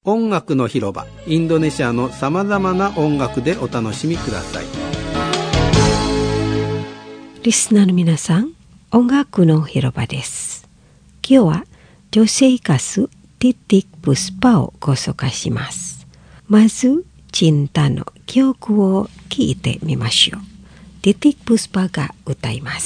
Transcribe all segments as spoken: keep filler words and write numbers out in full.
音楽の広場、インドネシアのさまざまな音楽でお楽しみください。 リスナーの皆さん、音楽の広場です。今日は女性歌手ティティック・プスパをご紹介します。まず、チンタの曲を聴いてみましょう。ティティック・プスパが歌います。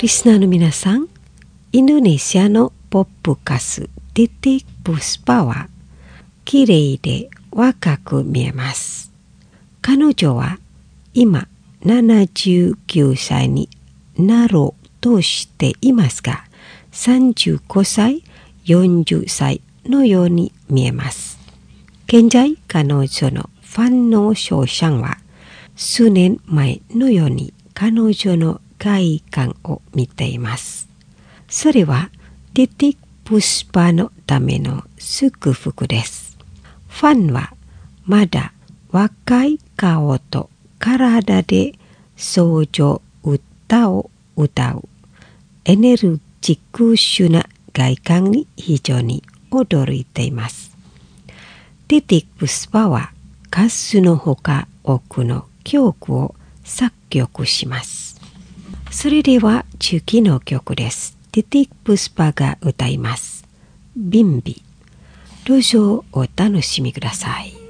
リスナーの皆さん、インドネシアのポップ歌手ティティック・プスパは綺麗で若く見えます。彼女は今ななじゅうきゅうさいになろうとしていますが、さんじゅうごさい、よんじゅっさいのように見えます。現在彼女のファンの少々は数年前のように彼女の外観を見ています。それはティティック・プスパのための祝福です。ファンはまだ若い顔と体で創造歌を歌うエネルギックシュな外観に非常に驚いています。ティティック・プスパは歌手のほか多くの曲を作曲します。それでは次の曲です。ティティック・プスパが歌います。ビンビ。どうぞお楽しみください。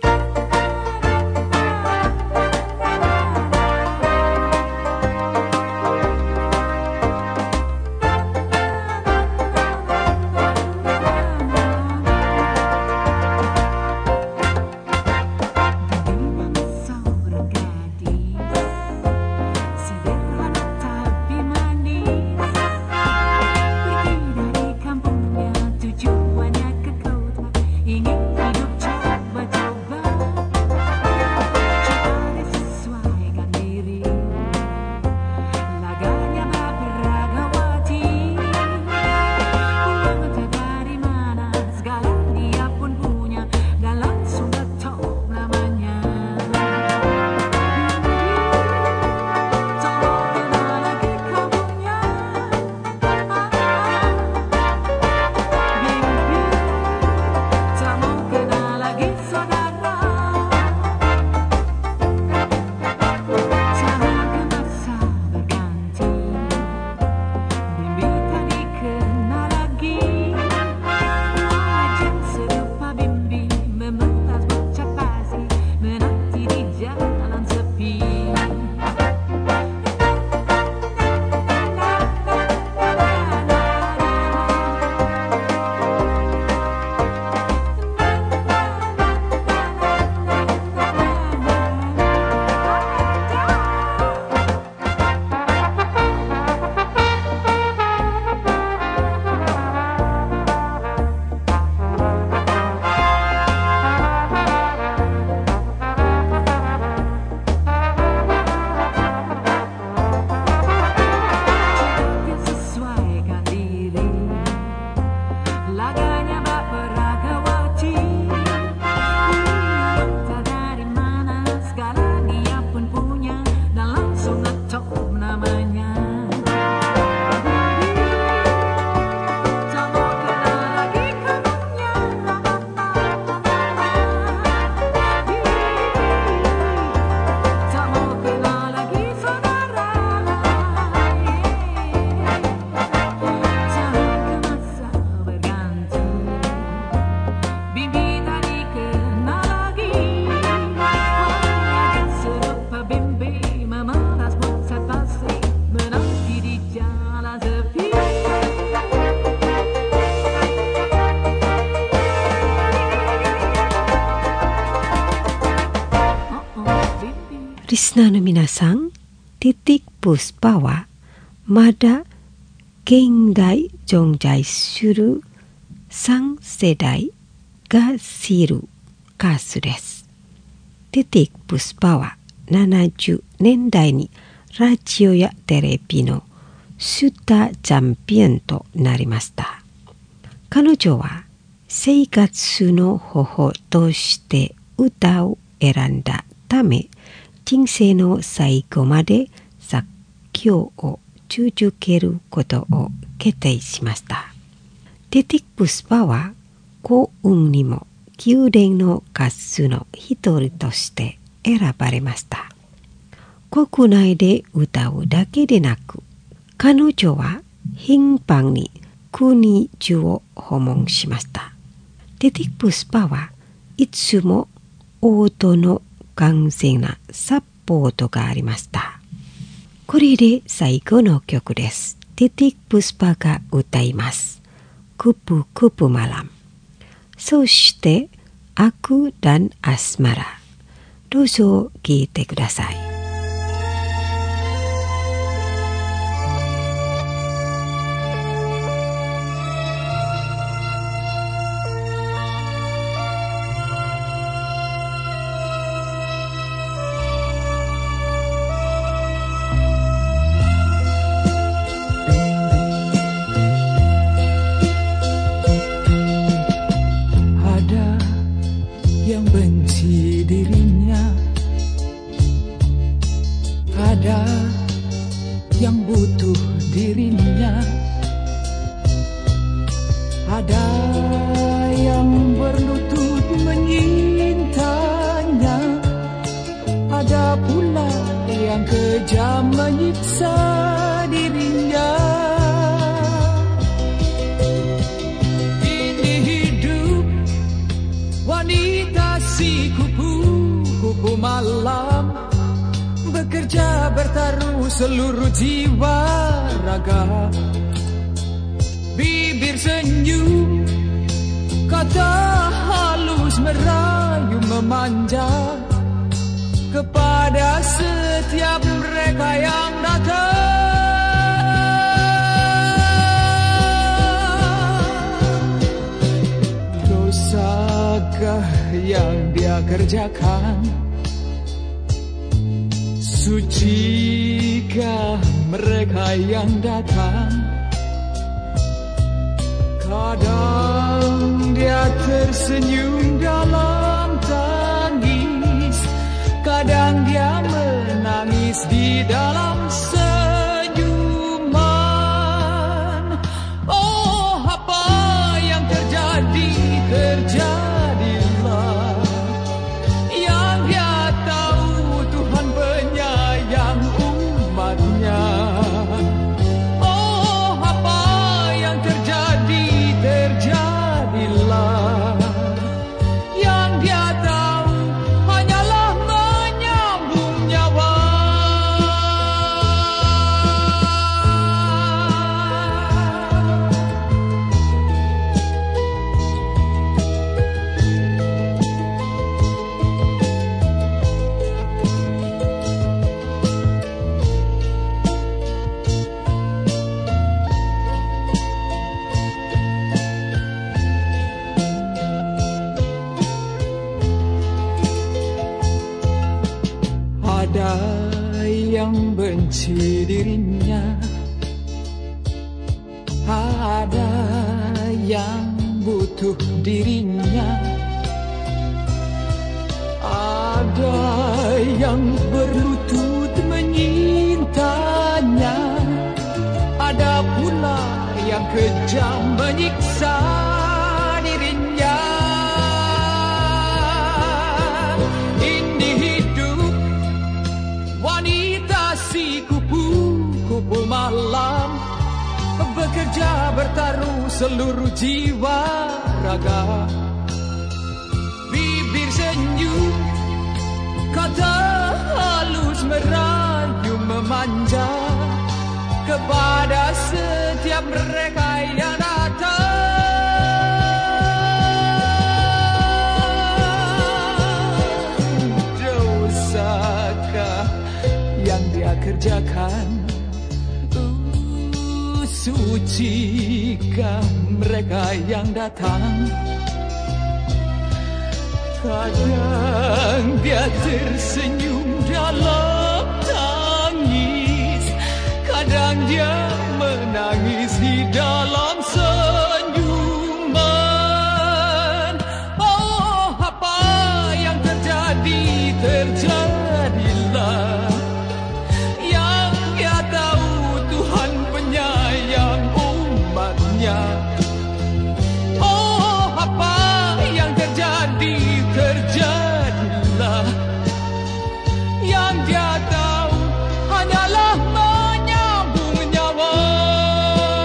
リスナーの皆さん、ティティック・プスパはまだ現代存在するさん世代が知る歌手です。ティティック・プスパはななじゅうねんだいにラジオやテレビのスターチャンピオンとなりました。彼女は生活の方法として歌を選んだため、人生の最後まで作曲を続けることを決定しました。ティティック・プスパは幸運にも宮殿の歌手の一人として選ばれました。国内で歌うだけでなく、彼女は頻繁に国中を訪問しました。ティティック・プスパはいつも音の完全なサポートがありました。これで最後の曲です。 Titik Puspa ga utaimasu. Kupu-kupu malam. Soshite, aku dan Asmara. Dozo kiite kudasai. Seluruh jiwa raga, bibir senyum, kata halus merayu memanja kepada setiap mereka yang datang. Dosakah yang dia kerjakan? Sucikah mereka yang datang? Kadang dia tersenyum dalam tangis, kadang dia menangis di dalam senyuman. Oh, apa yang terjadi, terjadilah. Yang dia tahu Tuhan penyayang umatnya. Oh, apa yang terjadi, terjadilah. Yang dia tahu hanyalah menyambung nyawa. Ada yang benci dirinya, ada yang butuh dirinya, ada yang berlutut menyintanya, ada pula yang kejam menyiksa dirinya. Ini hidup wanita si kupu-kupu malam, bekerja bertaruh seluruh jiwa raga, bibir senyum, kata halus merayu memanja kepada setiap mereka yang datang. Dosakah yang dia kerjakan? Uh, sucikah mereka yang datang? Kadang dia tersenyum dalam tangis, kadang dia menangis di dalam senyuman. Oh, apa yang terjadi, terjadilah. Yang dia tahu Tuhan penyayang umatnya. Oh, apa yang terjadi, terjadilah. Yang dia tahu hanyalah menyambung nyawa.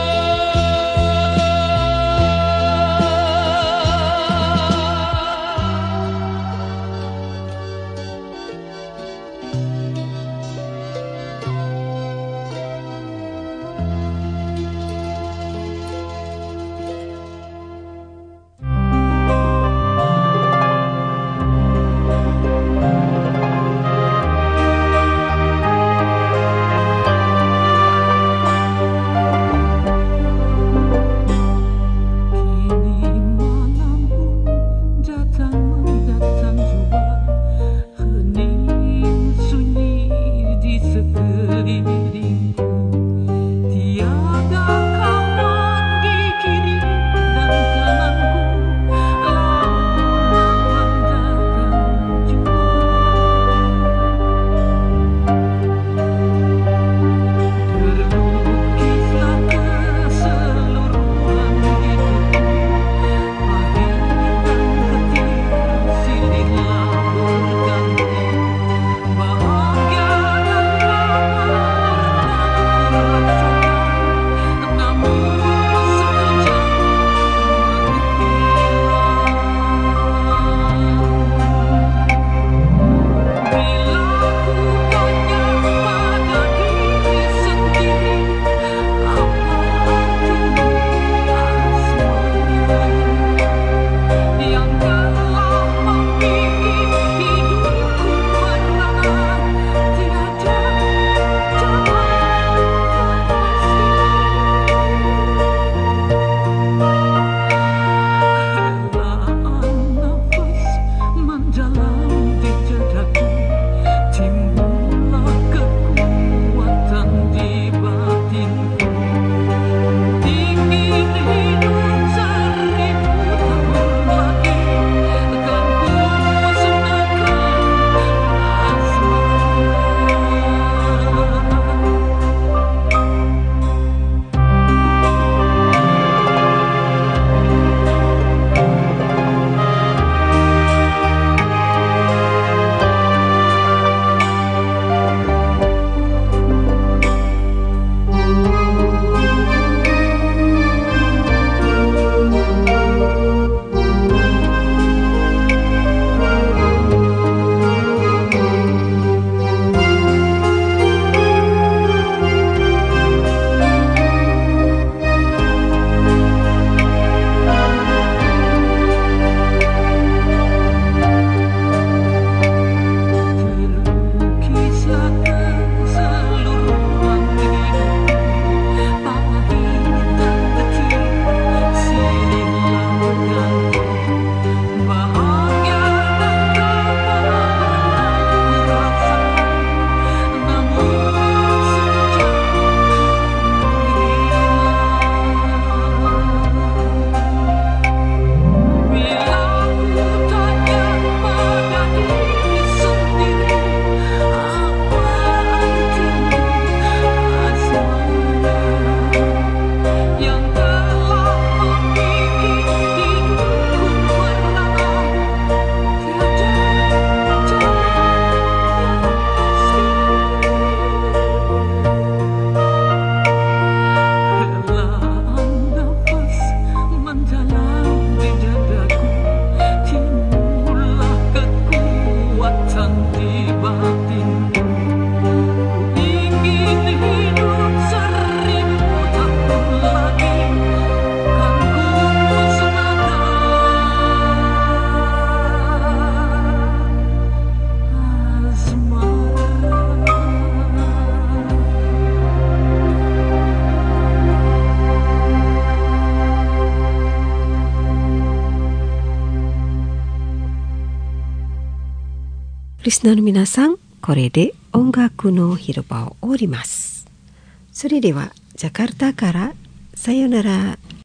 リスナーの皆さん、これで音楽の広場を終わります。それではジャカルタからさよなら。